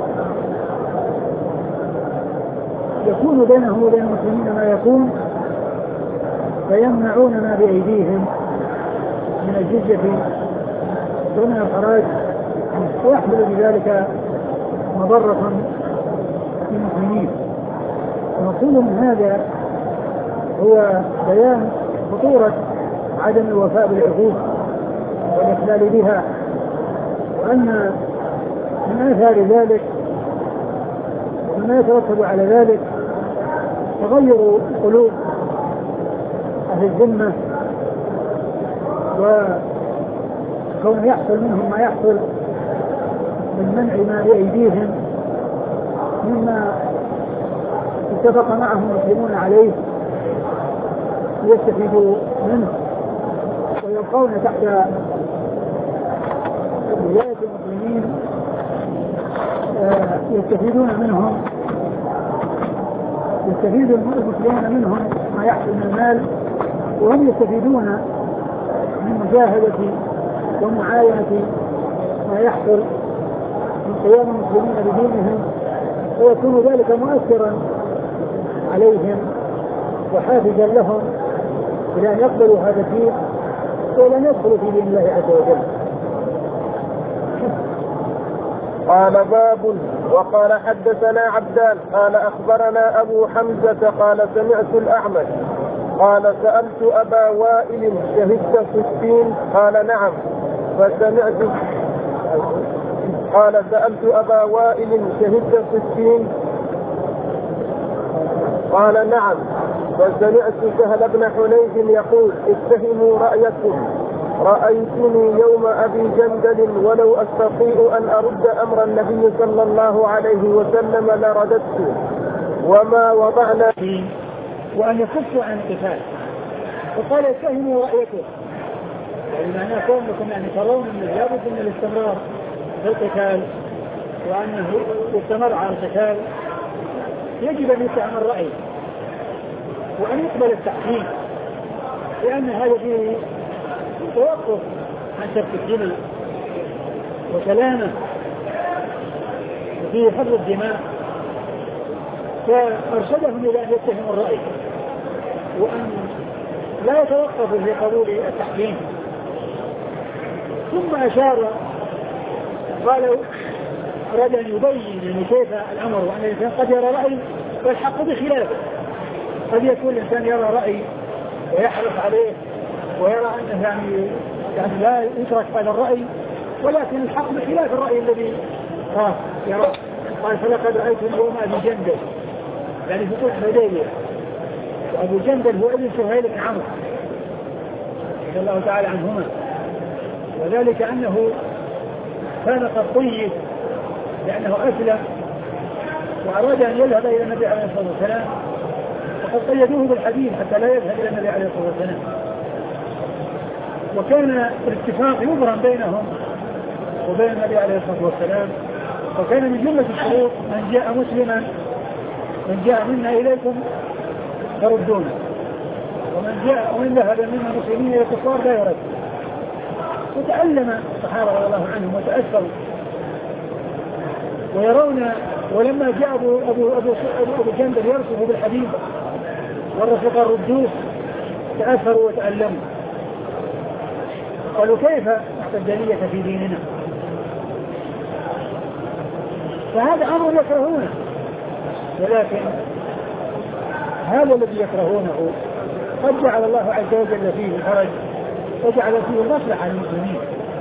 يكون بينهم وبين المسلمين ما يكون، فيمنعون ما بأيديهم من الجزية ومن الخراج، ويحمل بذلك مضرة للمسلمين. المقصود من هذا هو بيان خطورة عدم الوفاء بالعهود والإخلال بها، وأن من آثار ذلك وما يترتب على ذلك تغير قلوب أهل الذمة، وكون يحصل منهم ما يحصل من منع ما بأيديهم مما اتفق معهم المسلمون عليه ليستفيدوا منه ويبقون تحت ولاية المسلمين يستفيدون منهم، يستفيد المسلمون منهم ما يحصل من المال، وهم يستفيدون من مجاهدة ومعاينة ما يحصل من قيام المسلمين بدينهم، ويكون ذلك مؤثرا عليهم وحافزا لهم إلى أن يقبلوا هذا الدين وإلى أن يدخلوا في دين الله عز وجل. قال: باب. وقال: حدثنا عبدان قال: أخبرنا أبو حمزة قال: سمعت الأعمش قال: سألت أبا وائل: شهدت صفين؟ قال: نعم. قال: سألت أبا وائل: شهدت صفين؟ قال: نعم. فسمعت سهل بن حنيف يقول: اتهموا رأيكم رأيتني يوم أبي جندل ولو أستطيع أن أرد أمر النبي صلى الله عليه وسلم لرددته وما وضعنا فيه وأن يكفوا عن القتال. وقال اتهموا رأيكم، يعني معناه كونكم يعني ترون أن لابد من الاستمرار في القتال وأنه يستمر على القتال، يجب أن يتهم الرأي وأن يقبل التحكيم، لأن هذا فيه توقف عن سفك الدم وسلامة وفيه حفظ الدماء. فأرشدهم إلى أن يتهموا الرأي وأن لا يتوقفوا في قبول التحكيم. ثم أشار قالوا أراد أن يبين يعني كيف الأمر، وأن الإنسان قد يرى رأي والحق بخلافه. قد يكون الإنسان يرى رأي ويحرص عليه ويرى أنه يعني لا يترك هذا الرأي، ولكن الحق بخلاف الرأي الذي يراه. قال فلقد رأيت اليوم أبي جندل، يعني في صلح الحديبية، وأبو جندل هو ابن سهيل بن عمرو رضي الله تعالى عنهما، وذلك أنه كان قد طيب لأنه أسلم وأراد أن يذهب إلى النبي عليه الصلاة والسلام، وقد قيدوه بالحديد حتى لا يذهب إلى النبي عليه الصلاة والسلام. وكان الاتفاق يبرم بينهم وبين النبي عليه الصلاة والسلام، وكان من جملة الشروط من جاء مسلما من جاء منا إليكم تردونه، ومن ذهب منا مسلمين إلى الكفار لا يرد. وتألم الصحابة رضي الله عنهم وتأثروا ويرون، ولما جاء أبو جندل يرسل بالحديد والرفقاء ردوه تأثروا وتألموا، قالوا كيف نعطي الدنية في ديننا؟ فهذا أمر يكرهونه، ولكن هذا الذي يكرهونه قد جعل الله عز وجل فيه الحرج وجعل فيه المصلحة للمسلمين.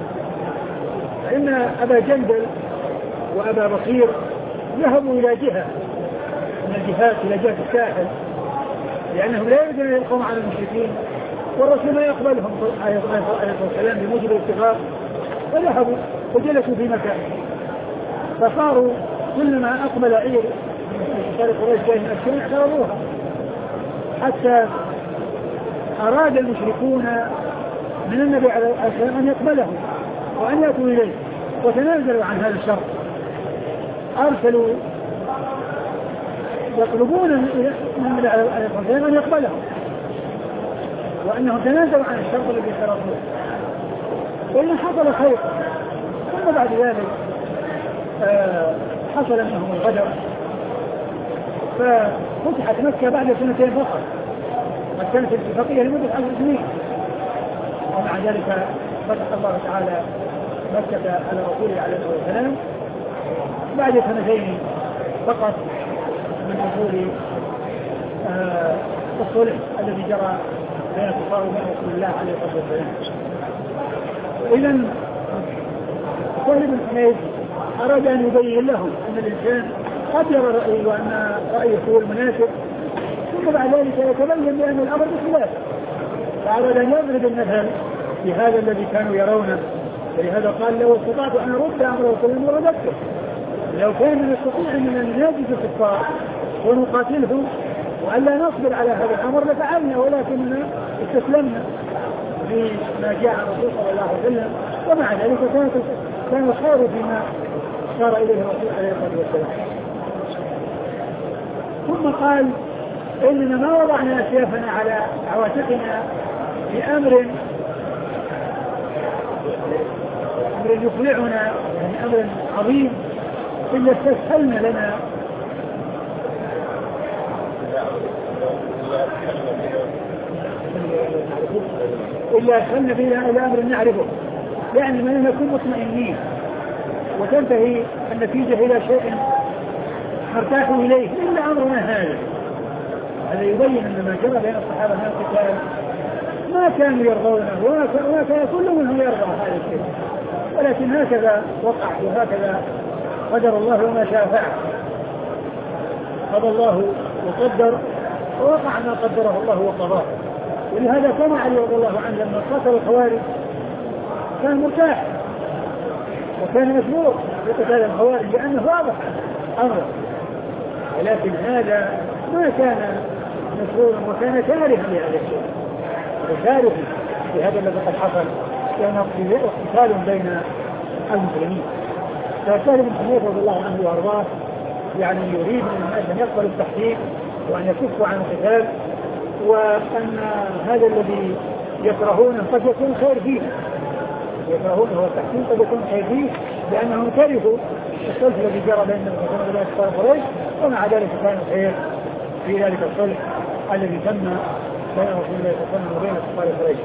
فإن أبا جندل وأبا بصير ذهبوا إلى جهة من الجهات إلى جهة الساحل، لأنهم لا يريدون أن يلقوا على المشركين، والرسول ما يقبلهم عليه الصلاة والسلام بموجب الاتفاق، فذهبوا وجلسوا في مكان. فصاروا كلما أقبل عير من شرق قريش جاي من الشام احترموها، حتى أراد المشركون من النبي عليه الصلاة والسلام أن يقبلهم وأن يأتوا إليه، وتنازلوا عن هذا الشرط. أرسلوا يطلبون من النبي عليه الصلاة والسلام أن يقبلهم، وأنهم تنازلوا عن الشرط الذي شرطوه، وإن حصل خير. ثم بعد ذلك حصل منهم الغدر، ففتحت مكة بعد 2 سنين فقط، قد كانت الاتفاقية لمدة 10 سنين، ومع ذلك فتح الله تعالى مكة على رسوله عليه الصلاة والسلام بعد 2 سنين فقط من حصول الصلح الذي جرى بين الكفار وبين رسول الله عليه الصلاة والسلام. إذن سهل بن حنيف أراد أن يبين لهم أن الإنسان قد يرى رأيه وأن رأيه هو المناسب، ثم بعد ذلك يتبين بأن الأمر بخلافه، فأراد أن يضرب المثل بهذا الذي كانوا يرونه. ولهذا قال لو استطعت أن أرد أمر رسول الله لرددته، لو كان نستطيع أن نناجز الكفار ونقاتلهم وألا نصبر على هذا الأمر لفعلنا، ولكننا استسلمنا بما جاء الرسول صلى الله عليه وسلم، ومع ذلك كان الخير فيما صار إليه الرسول عليه الصلاة والسلام. ثم قال إننا ما وضعنا أسيافنا على عواتقنا بأمر يفلعنا، يعني أمر عظيم، إلا استسهلنا لنا إلا أسهلنا بنا إلى أمر نعرفه، يعني من نكون مطمئنين وتنتهي النتيجة إلى شيء نرتاح إليه إلا أمرنا هذا. هذا يبين أن ما جرى بين الصحابة من القتال ما كانوا يرضونه وما كان كل منهم يرضى هذا الشيء، ولكن هكذا وقع وهكذا قدر الله وما شاء فعل. قضى الله وقدر ووقع ما قدره الله وقضاه. ولهذا كان علي رضي الله عنه لما قاتل الخوارج كان مرتاح وكان مسرور بقتال الخوارج لأنه واضح أمره، ولكن هذا ما كان مسرورا وكان كارها لهذا الشيء وكارها لهذا الذي قد حصل، كان اقتتال بين المسلمين. فسهل بن حنيفة رضي الله عنه وارضاه يعني يريد أن يقبل التحقيق وأن يكفوا عن القتال، وأن هذا الذي يكرهونه قد يكون خير فيه، يكرهونه والتحقيق قد يكون خير فيه لأنهم كرهوا الصلح الذي جرى بين المسلمين وبين كفار قريش، ومع ذلك كان خير في ذلك الصلح الذي تم بين رسول الله صلى الله عليه وسلم وبين كفار قريش.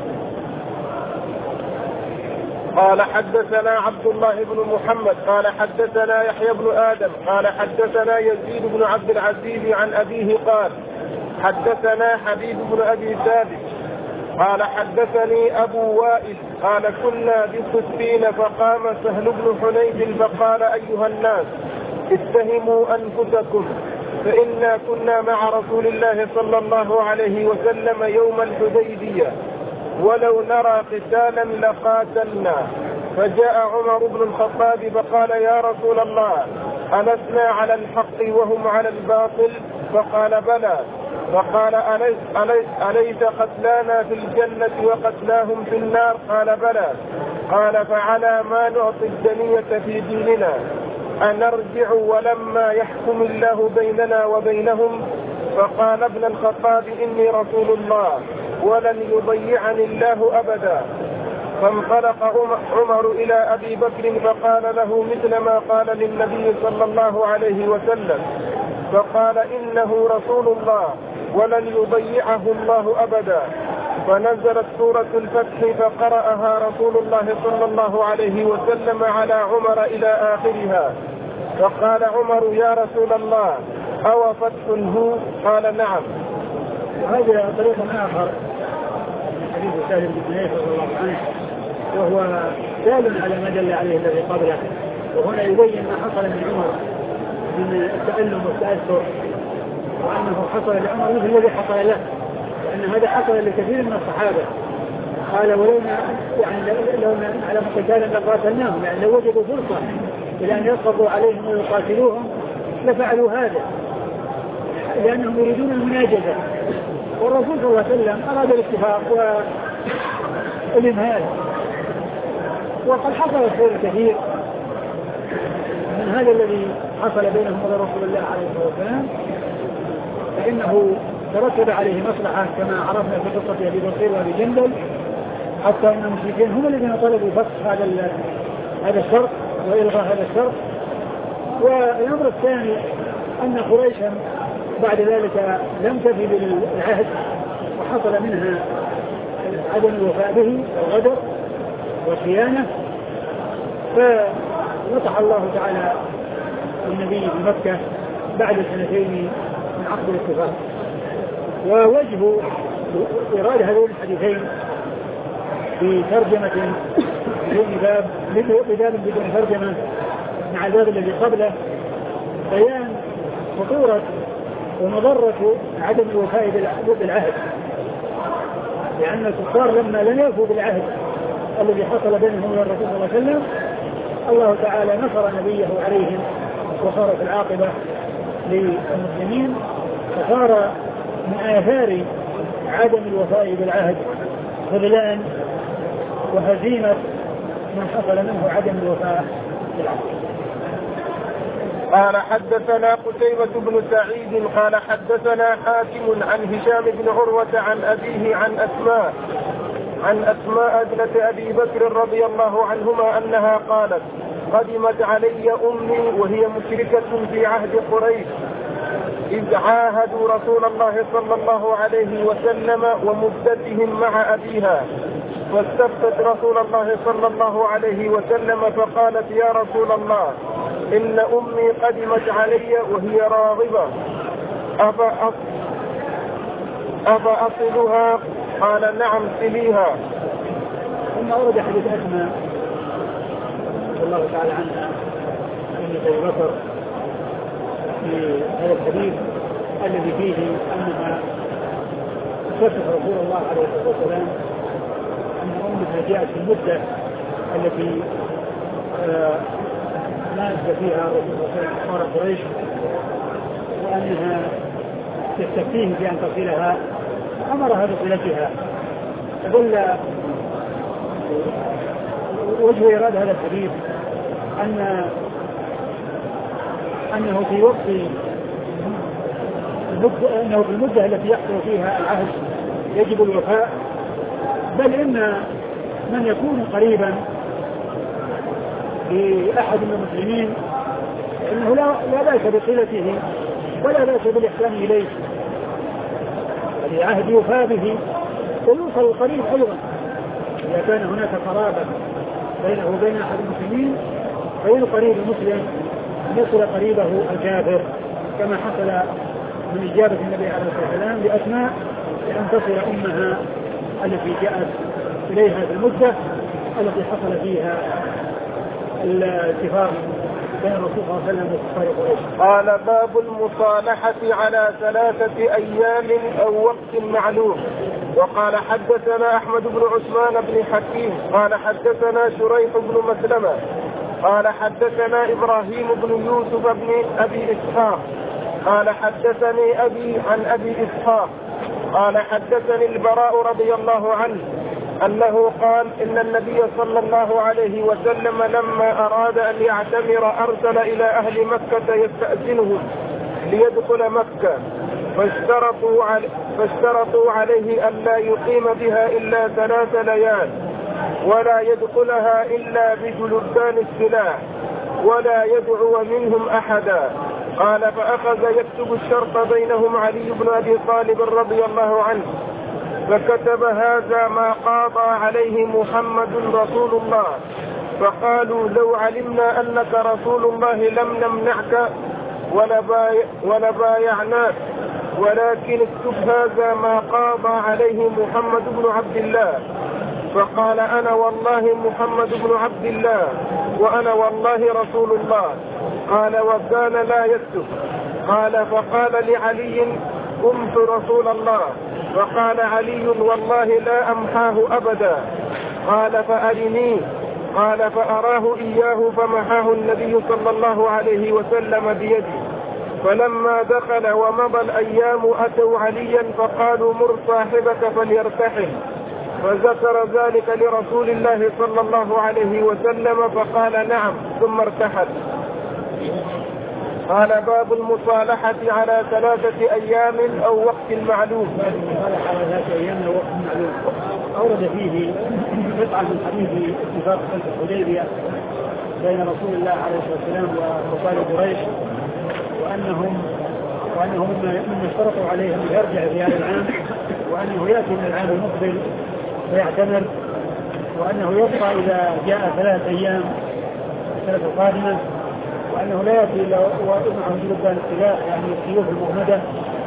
قال حدثنا عبد الله بن محمد قال حدثنا يحيى بن آدم قال حدثنا يزيد بن عبد العزيز عن أبيه قال حدثنا حبيب بن أبي ثابت قال حدثني أبو وائل قال كنا بصفين فقام سهل بن حنيف فقال أيها الناس اتهموا أنفسكم فإنا كنا مع رسول الله صلى الله عليه وسلم يوم الحديبية ولو نرى قتالا لقاتلنا. فجاء عمر بن الخطاب فقال يا رسول الله ألسنا على الحق وهم على الباطل؟ فقال بلى. فقال أليس قتلانا في الجنة وقتلاهم في النار؟ قال بلى. قال فعلى ما نعطي الدنية في ديننا أنرجع ولما يحكم الله بيننا وبينهم؟ فقال ابن الخطاب إني رسول الله ولن يضيعني الله أبدا. فانطلق عمر إلى أبي بكر فقال له مثل ما قال للنبي صلى الله عليه وسلم، فقال إنه رسول الله ولن يضيعه الله أبدا. فنزلت سورة الفتح فقرأها رسول الله صلى الله عليه وسلم على عمر إلى آخرها. فقال عمر يا رسول الله أو فتح هو؟ قال نعم. وهذا طريق آخر حديث سالم بن حنيفة رضي الله عنه وهو دال على ما دل عليه الذي قبله، وهنا يبين ما حصل من عمر من التألم والتأثر، وأنه حصل لعمر مثل الذي حصل له، لأن هذا حصل لكثير من الصحابة. قال ولونا يعني لو على قتالا لقاتلناهم، يعني لو وجدوا فرصة إلى أن يسقطوا عليهم ويقاتلوهم لفعلوا هذا لأنهم يريدون المناجزة، والرسول صلى الله عليه وسلم أراد الاتفاق والإمهال. وقد حصل الخير الكثير من هذا الذي حصل بينهم وبين رسول الله عليه الصلاة والسلام، فإنه ترتب عليه مصلحة كما عرفنا في قصة أبي بصير وأبي جندل، حتى أن المشركين هم الذين طلبوا فسخ هذا الشرط وإلغاء هذا الشرط. والأمر الثاني أن قريشا بعد ذلك لم تفي بالعهد وحصل منها عدم الوفاء به والغدر والخيانة، فنصح الله تعالى النبي في مكة بعد سنتين من عقد الاتفاق. ووجه إيراد هذين الحديثين في ترجمة بدون باب بدون ترجمة مع الباب الذي قبله بيان خطورة ومضرة عدم الوفاء بالعهد، لأن الكفار لما لم يوفوا بالعهد الذي حصل بينهم وبين الرسول صلى الله عليه وسلم الله تعالى نصر نبيه عليهم وصارت العاقبة للمسلمين، فصار من آثار عدم الوفاء بالعهد خذلان وهزيمة من حصل منه عدم الوفاء بالعهد. قال حدثنا قتيبة بن سعيد قال حدثنا حاتم عن هشام بن عروة عن أبيه عن أسماء ابنة أبي بكر رضي الله عنهما أنها قالت قدمت علي أمي وهي مشركة في عهد قريش إذ عاهدوا رسول الله صلى الله عليه وسلم ومدتهم مع أبيها، فاستفتت رسول الله صلى الله عليه وسلم فقالت يا رسول الله إن أمي قدمت علي وهي راغبة أفأصلها؟ قال نعم صليها. ثم أورد حديث أسماء رضي الله تعالى عنها أن أبي بكر في هذا الحديث الذي فيه أنها استفتت رسول الله عليه الصلاة والسلام أن أمها جاءت في المدة التي نازل فيها كفار قريش وأنها تستفتيه بأن تصلها أمرها بصلتها. يقول وجه إيراد هذا الحديث أنه في وقت أنه في المدة التي يحصل فيها العهد يجب الوفاء، بل إن من يكون قريبا لأحد من المسلمين إنه لا بأس بصلته ولا بأس بالإحسان إليه، العهد يوفى به ويوصل القريب أيضا. إذا كان هناك قرابة بينه وبين أحد المسلمين فإن قريب المسلم يصل قريبه الكافر، كما حصل من إجابة النبي عليه الصلاة والسلام لأسماء لأن تصل أمها التي جاءت إليها في المدة التي حصل فيها الاتفاق بين الرسول صلى الله عليه وسلم وكفار قريش. قال باب المصالحة على 3 أيام أو وقت معلوم. وقال حدثنا أحمد بن عثمان بن حكيم قال حدثنا شريح بن مسلمة قال حدثنا إبراهيم بن يوسف بن أبي إسحاق قال حدثني أبي عن أبي إسحاق قال حدثني البراء رضي الله عنه أنه قال إن النبي صلى الله عليه وسلم لما أراد أن يعتمر أرسل إلى أهل مكة يستأذنهم ليدخل مكة فاشترطوا عليه ألا يقيم بها إلا 3 ليال ولا يدخلها إلا بجلدان السلاح ولا يدعو منهم أحدا. قال فأخذ يكتب الشرط بينهم علي بن أبي طالب رضي الله عنه فكتب هذا ما قاضى عليه محمد رسول الله. فقالوا لو علمنا أنك رسول الله لم نمنعك ولا بايعناك ولكن اكتب هذا ما قاضى عليه محمد بن عبد الله. فقال أنا والله محمد بن عبد الله وأنا والله رسول الله. قال وكان لا يكتب. قال فقال لعلي قمت رسول الله. فقال علي والله لا أمحاه أبدا. قال فأرني. قال فأراه إياه فمحاه النبي صلى الله عليه وسلم بيده. فلما دخل ومضى الأيام أتوا عليا فقالوا مر صاحبك فليرتحل. فذكر ذلك لرسول الله صلى الله عليه وسلم فقال نعم ثم ارتحل. قال باب المصالحة على 3 أيام أو وقت معلوم. المصالحة على 3 أيام أو وقت معلوم أورد فيه قطعة من حديث اتفاق صلح الحديبية بين رسول الله عليه الصلاة والسلام وكفار قريش وأنهم من اشترطوا عليه أن يرجع في هذا العام وأنه يأتي من العام المقبل فيعتمر وأنه يبقى إذا جاء 3 أيام السنة القادمة وأنه لا يأتي إلا ومعه جلدان السلاح يعني السيوف المغمدة.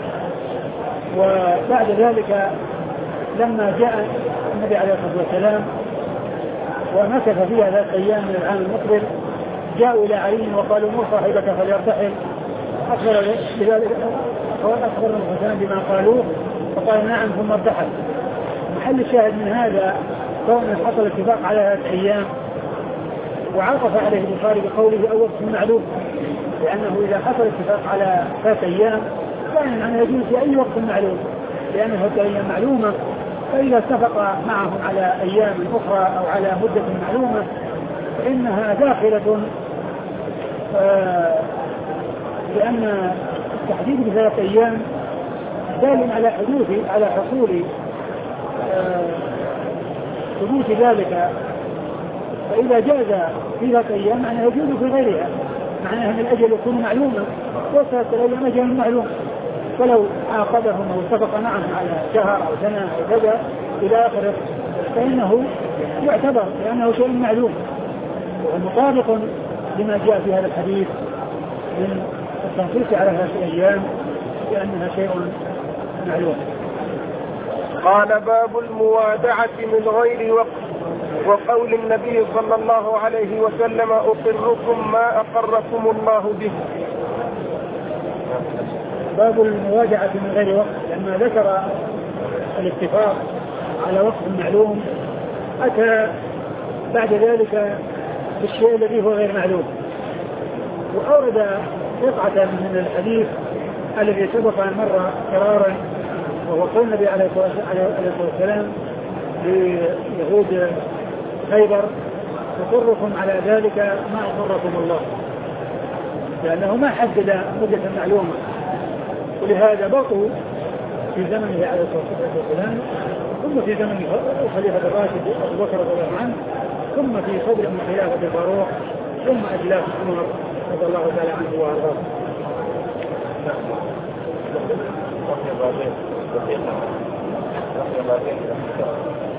وبعد ذلك لما جاء النبي عليه الصلاة والسلام ومكث فيها 3 أيام من العام المقبل جاءوا إلى علي وقالوا مر صاحبك فليرتحل. أخبر بذلك أخبر الرسول بما قالوه فقال نعم ثم ارتحل. محل الشاهد من هذا كون حصل اتفاق على 3 أيام وعاطف عليه البخاري بقوله أو وقت معلوم لأنه إذا حصل اتفاق على 3 أيام كان أنه يجوز في أي وقت معلوم لأنه 3 أيام معلومة. فإذا اتفق معهم على أيام أخرى أو على مدة معلومة فإنها داخلة لأن التحديد ب3 أيام دال على حصول ثبوت ذلك. فإذا جاز في 3 أيام معناه يجوز في غيرها معناه أن الأجل يكون معلوما و3 أيام أجل معلوم. فلو عاقبهم أو اتفق معهم على شهر أو سنة أو كذا إلى آخره فإنه يعتبر لأنه شيء معلوم ومطابق لما جاء في هذا الحديث من التنصيص على 3 أيام لأنها شيء معلوم. قال باب الموادعة من غير وقت وقول النبي صلى الله عليه وسلم أقركم ما أقركم الله به. باب الموادعة من غير وقت لما ذكر الاتفاق على وقت معلوم أتى بعد ذلك بالشيء الذي هو غير معلوم. وأورد قطعة من الحديث الذي سبق أن مر قرارا، وهو قول النبي عليه الصلاة والسلام ليهود خيبر: أقركم على ذلك ما أقركم الله، لأنه ما حدد مدة معلومة، ولهذا بقوا في زمنه عليه الصلاة والسلام، ثم في زمن الخليفة الراشد أبو بكر رضي الله عنه، ثم في صدر من خلافة الفاروق، ثم أجلاف عمر رضي الله تعالى عنه وأرضاه.